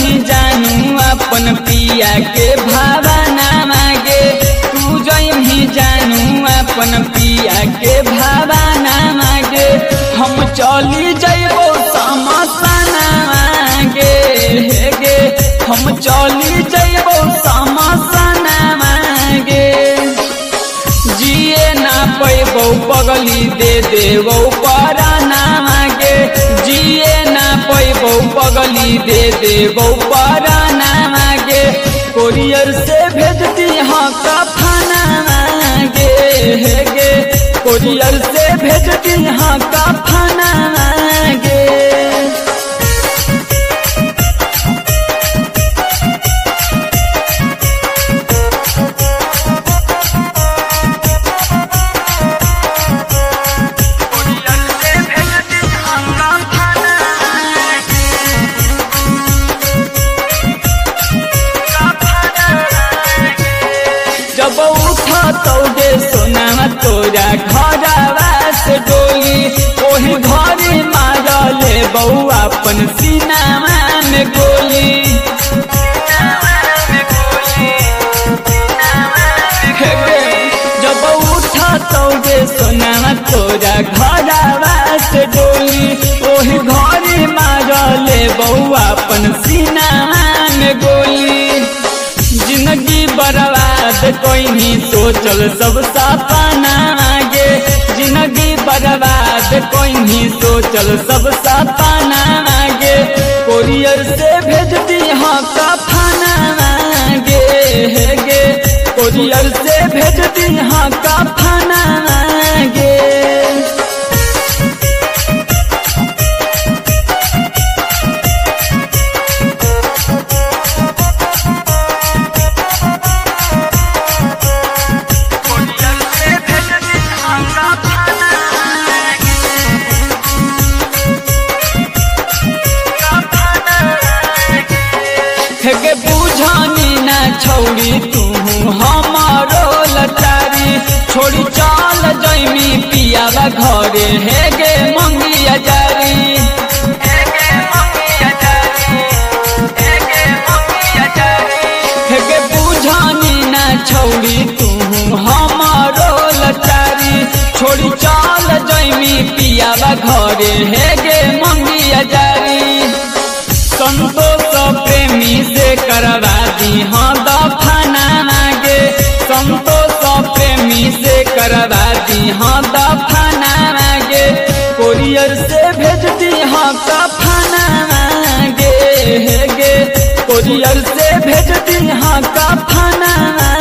जही जानू अपन पिया के भावना मांगे, तू जही जानू अपन पिया के भावना मांगे, हम चली जइबो समसना मांगे गे, हम चली जइबो समसना मांगे। जिए ना पैबो पगली दे देबो पराना मांगे, जिए ना पैबो पगली दे देबो पराना मांगे, कोरियर से भेजती हाँ कफना मांगे गे, कोरियर से भेजती हाँ कफना मांगे। जब उठा तौगे सोना तोरा घरवा से डोली, ओही घरे मार ले बउआ अपन सीनावा में गोली। जब उठा तौगे सोना तोरा घरवा से डोली, ओही घरे मार ले बउआ अपन सीनावा में गोली। जिंदगी बर्बाद कोई नहीं सोचल सब सपना आगे, जिंदगी बर्बाद कोई नहीं सोचल सब सपना आगे, कोरियर से भेजती हाँ कफना आगे गे, कोरियर से भेजती हाँ कफना आगे। के बुझानी ना छौड़ी तू हमारो लतारी, छोड़ी चल जैमी पियावा घरे हे गे मंगिया जारी। के बुझानी ना छौड़ी तू हमारो लतारी, छोड़ी चल जैमी पियावा घरे हे गे मंगिया जारी। संतोष प्रेमी से करवा दी हाँ दफना मांगे, संतोष प्रेमी से करवा दी हाँ दफना मांगे, कोरियर से भेजती हाँ कफना मांगे गे, कोरियर से भेजती हाँ कफना।